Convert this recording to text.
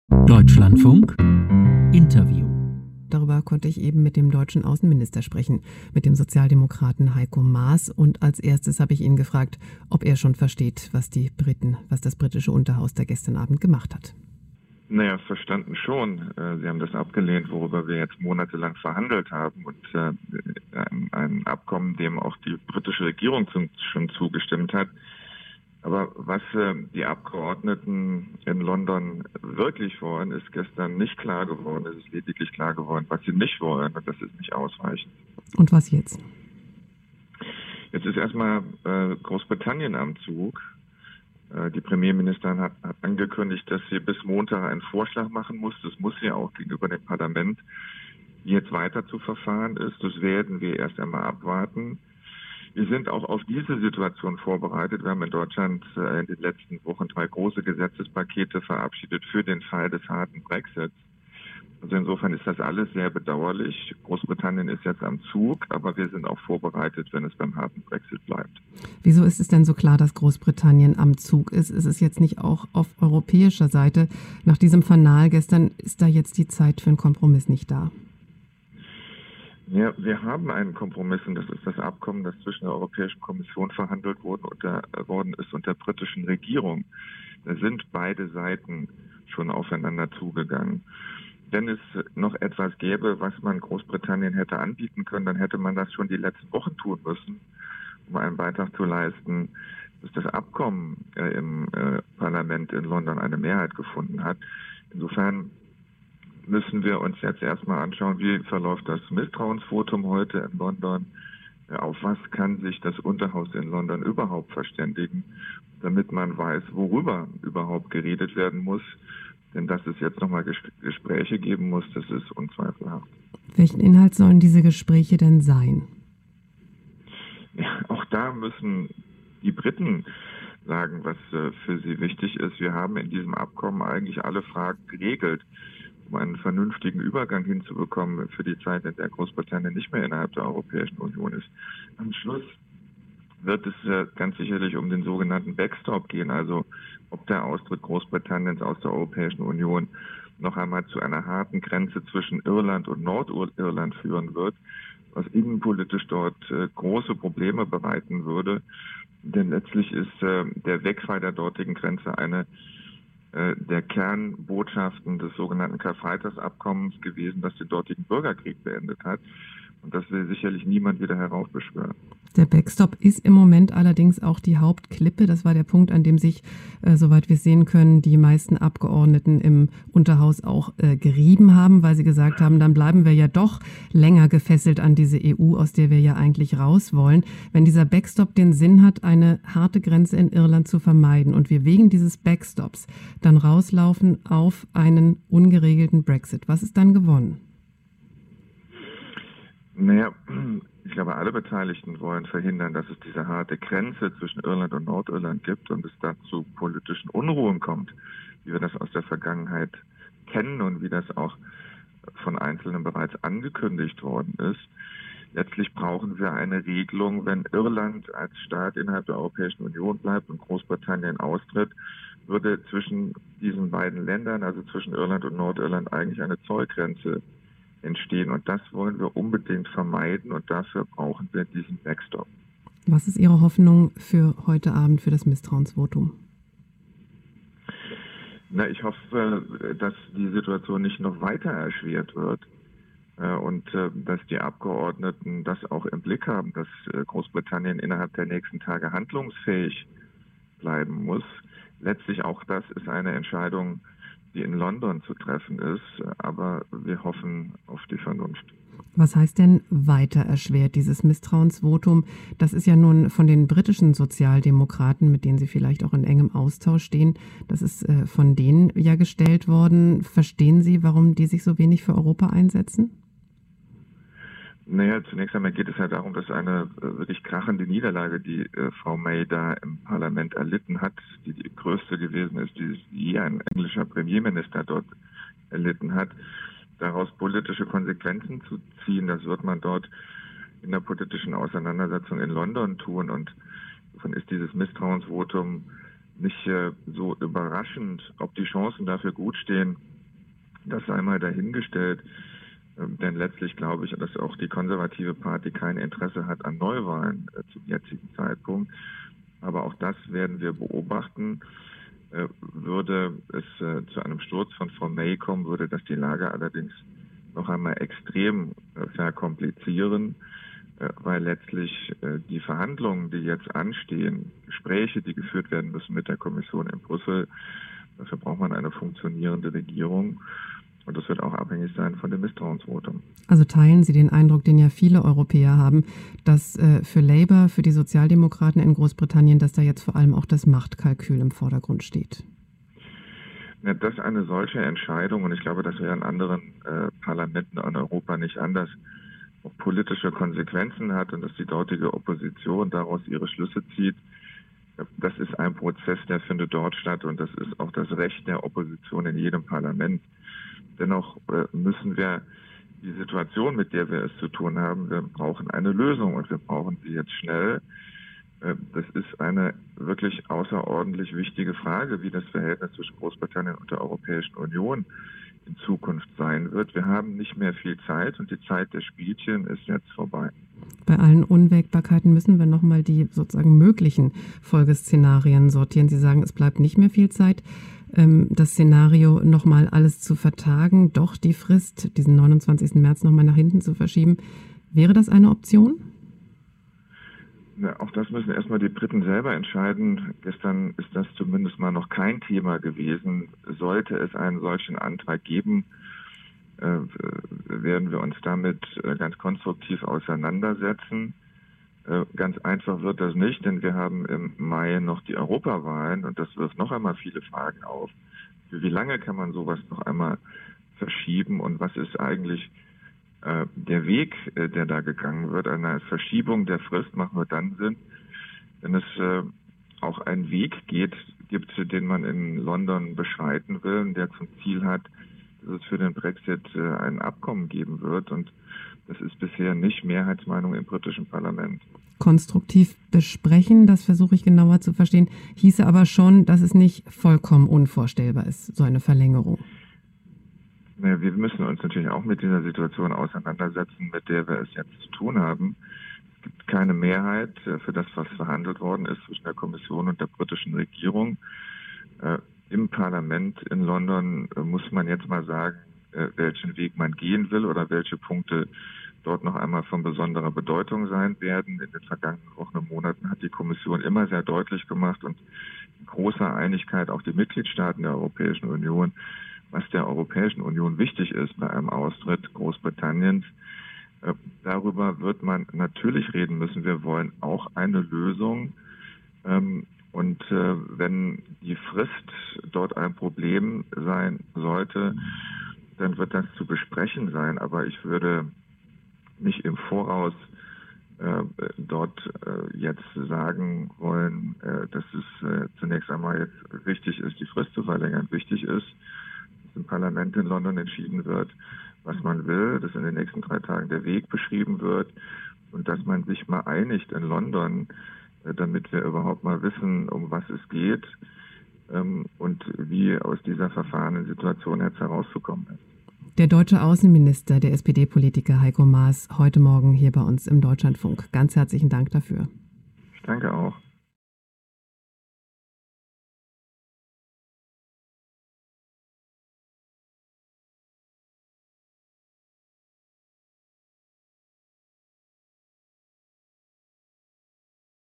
Deutschlandfunk Interview. Darüber konnte ich eben mit dem deutschen Außenminister sprechen, mit dem Sozialdemokraten Heiko Maas. Und als erstes habe ich ihn gefragt, ob er schon versteht, was das britische Unterhaus da gestern Abend gemacht hat. Naja, verstanden schon. Sie haben das abgelehnt, worüber wir jetzt monatelang verhandelt haben. Und ein Abkommen, dem auch die britische Regierung schon zugestimmt hat. Aber was die Abgeordneten in London wirklich wollen, ist gestern nicht klar geworden. Es ist lediglich klar geworden, was sie nicht wollen. Und das ist nicht ausreichend. Und was jetzt? Jetzt ist erstmal Großbritannien am Zug. Die Premierministerin hat angekündigt, dass sie bis Montag einen Vorschlag machen muss. Das muss sie auch gegenüber dem Parlament. Wie jetzt weiter zu verfahren ist, das werden wir erst einmal abwarten. Wir sind auch auf diese Situation vorbereitet. Wir haben in Deutschland in den letzten Wochen 3 große Gesetzespakete verabschiedet für den Fall des harten Brexits. Also insofern ist das alles sehr bedauerlich. Großbritannien ist jetzt am Zug, aber wir sind auch vorbereitet, wenn es beim harten Brexit bleibt. Wieso ist es denn so klar, dass Großbritannien am Zug ist? Ist es jetzt nicht auch auf europäischer Seite? Nach diesem Fanal gestern ist da jetzt die Zeit für einen Kompromiss nicht da? Ja, wir haben einen Kompromiss und das ist das Abkommen, das zwischen der Europäischen Kommission verhandelt worden ist und der britischen Regierung. Da sind beide Seiten schon aufeinander zugegangen. Wenn es noch etwas gäbe, was man Großbritannien hätte anbieten können, dann hätte man das schon die letzten Wochen tun müssen, um einen Beitrag zu leisten, dass das Abkommen im Parlament in London eine Mehrheit gefunden hat. Insofern müssen wir uns jetzt erstmal anschauen, wie verläuft das Misstrauensvotum heute in London, auf was kann sich das Unterhaus in London überhaupt verständigen, damit man weiß, worüber überhaupt geredet werden muss. Denn dass es jetzt nochmal Gespräche geben muss, das ist unzweifelhaft. Welchen Inhalt sollen diese Gespräche denn sein? Ja, auch da müssen die Briten sagen, was für sie wichtig ist. Wir haben in diesem Abkommen eigentlich alle Fragen geregelt, um einen vernünftigen Übergang hinzubekommen für die Zeit, in der Großbritannien nicht mehr innerhalb der Europäischen Union ist. Am Schluss wird es ganz sicherlich um den sogenannten Backstop gehen, also ob der Austritt Großbritanniens aus der Europäischen Union noch einmal zu einer harten Grenze zwischen Irland und Nordirland führen wird, was innenpolitisch dort große Probleme bereiten würde. Denn letztlich ist der Wegfall der dortigen Grenze eine der Kernbotschaften des sogenannten Karfreitagsabkommens gewesen, das den dortigen Bürgerkrieg beendet hat. Und das will sicherlich niemand wieder heraufbeschwören. Der Backstop ist im Moment allerdings auch die Hauptklippe. Das war der Punkt, an dem sich, soweit wir sehen können, die meisten Abgeordneten im Unterhaus auch gerieben haben, weil sie gesagt haben, dann bleiben wir ja doch länger gefesselt an diese EU, aus der wir ja eigentlich raus wollen. Wenn dieser Backstop den Sinn hat, eine harte Grenze in Irland zu vermeiden und wir wegen dieses Backstops dann rauslaufen auf einen ungeregelten Brexit, was ist dann gewonnen? Naja, ich glaube, alle Beteiligten wollen verhindern, dass es diese harte Grenze zwischen Irland und Nordirland gibt und es dann zu politischen Unruhen kommt, wie wir das aus der Vergangenheit kennen und wie das auch von Einzelnen bereits angekündigt worden ist. Letztlich brauchen wir eine Regelung, wenn Irland als Staat innerhalb der Europäischen Union bleibt und Großbritannien austritt, würde zwischen diesen beiden Ländern, also zwischen Irland und Nordirland, eigentlich eine Zollgrenze entstehen. Und das wollen wir unbedingt vermeiden und dafür brauchen wir diesen Backstop. Was ist Ihre Hoffnung für heute Abend, für das Misstrauensvotum? Na, ich hoffe, dass die Situation nicht noch weiter erschwert wird und dass die Abgeordneten das auch im Blick haben, dass Großbritannien innerhalb der nächsten Tage handlungsfähig bleiben muss. Letztlich auch das ist eine Entscheidung, die in London zu treffen ist, aber wir hoffen auf die Vernunft. Was heißt denn weiter erschwert, dieses Misstrauensvotum? Das ist ja nun von den britischen Sozialdemokraten, mit denen Sie vielleicht auch in engem Austausch stehen, das ist von denen ja gestellt worden. Verstehen Sie, warum die sich so wenig für Europa einsetzen? Naja, zunächst einmal geht es ja darum, dass eine wirklich krachende Niederlage, die Frau May da im Parlament erlitten hat, die größte gewesen ist, die je ein englischer Premierminister dort erlitten hat, daraus politische Konsequenzen zu ziehen. Das wird man dort in der politischen Auseinandersetzung in London tun. Und davon ist dieses Misstrauensvotum nicht so überraschend. Ob die Chancen dafür gut stehen, Das sei mal dahingestellt, denn letztlich glaube ich, dass auch die konservative Party kein Interesse hat an Neuwahlen zum jetzigen Zeitpunkt. Aber auch das werden wir beobachten. Würde es zu einem Sturz von Frau May kommen, würde das die Lage allerdings noch einmal extrem verkomplizieren, weil letztlich die Verhandlungen, die jetzt anstehen, Gespräche, die geführt werden müssen mit der Kommission in Brüssel, dafür braucht man eine funktionierende Regierung. Und das wird auch abhängig sein von dem Misstrauensvotum. Also teilen Sie den Eindruck, den ja viele Europäer haben, dass für Labour, für die Sozialdemokraten in Großbritannien, dass da jetzt vor allem auch das Machtkalkül im Vordergrund steht? Ja, dass eine solche Entscheidung, und ich glaube, das wäre in anderen Parlamenten in Europa nicht anders, auch politische Konsequenzen hat und dass die dortige Opposition daraus ihre Schlüsse zieht, das ist ein Prozess, der findet dort statt und das ist auch das Recht der Opposition in jedem Parlament. Dennoch müssen wir die Situation, mit der wir es zu tun haben, wir brauchen eine Lösung und wir brauchen sie jetzt schnell. Das ist eine wirklich außerordentlich wichtige Frage, wie das Verhältnis zwischen Großbritannien und der Europäischen Union in Zukunft sein wird. Wir haben nicht mehr viel Zeit und die Zeit der Spielchen ist jetzt vorbei. Bei allen Unwägbarkeiten müssen wir nochmal die sozusagen möglichen Folgeszenarien sortieren. Sie sagen, es bleibt nicht mehr viel Zeit. Das Szenario, nochmal alles zu vertagen, doch die Frist, diesen 29. März nochmal nach hinten zu verschieben, wäre das eine Option? Ja, auch das müssen erstmal die Briten selber entscheiden. Gestern ist das zumindest mal noch kein Thema gewesen. Sollte es einen solchen Antrag geben, werden wir uns damit ganz konstruktiv auseinandersetzen. Ganz einfach wird das nicht, denn wir haben im Mai noch die Europawahlen und das wirft noch einmal viele Fragen auf. Für wie lange kann man sowas noch einmal verschieben und was ist eigentlich der Weg, der da gegangen wird? Eine Verschiebung der Frist macht nur dann Sinn, wenn es auch einen Weg gibt, den man in London beschreiten will, der zum Ziel hat, dass es für den Brexit ein Abkommen geben wird und das ist bisher nicht Mehrheitsmeinung im britischen Parlament. Konstruktiv besprechen, das versuche ich genauer zu verstehen, hieße aber schon, dass es nicht vollkommen unvorstellbar ist, so eine Verlängerung. Naja, wir müssen uns natürlich auch mit dieser Situation auseinandersetzen, mit der wir es jetzt zu tun haben. Es gibt keine Mehrheit für das, was verhandelt worden ist zwischen der Kommission und der britischen Regierung. Im Parlament in London muss man jetzt mal sagen, welchen Weg man gehen will oder welche Punkte dort noch einmal von besonderer Bedeutung sein werden. In den vergangenen Wochen und Monaten hat die Kommission immer sehr deutlich gemacht und in großer Einigkeit auch die Mitgliedstaaten der Europäischen Union, was der Europäischen Union wichtig ist bei einem Austritt Großbritanniens. Darüber wird man natürlich reden müssen. Wir wollen auch eine Lösung. Und wenn die Frist dort ein Problem sein sollte, dann wird das zu besprechen sein. Aber ich würde nicht im Voraus dort jetzt sagen wollen, dass es zunächst einmal jetzt wichtig ist, die Frist zu verlängern. Wichtig ist, dass im Parlament in London entschieden wird, was man will, dass in den nächsten 3 Tagen der Weg beschrieben wird und dass man sich mal einigt in London, damit wir überhaupt mal wissen, um was es geht und wie aus dieser verfahrenen Situation jetzt herauszukommen ist. Der deutsche Außenminister, der SPD-Politiker Heiko Maas, heute Morgen hier bei uns im Deutschlandfunk. Ganz herzlichen Dank dafür. Ich danke auch.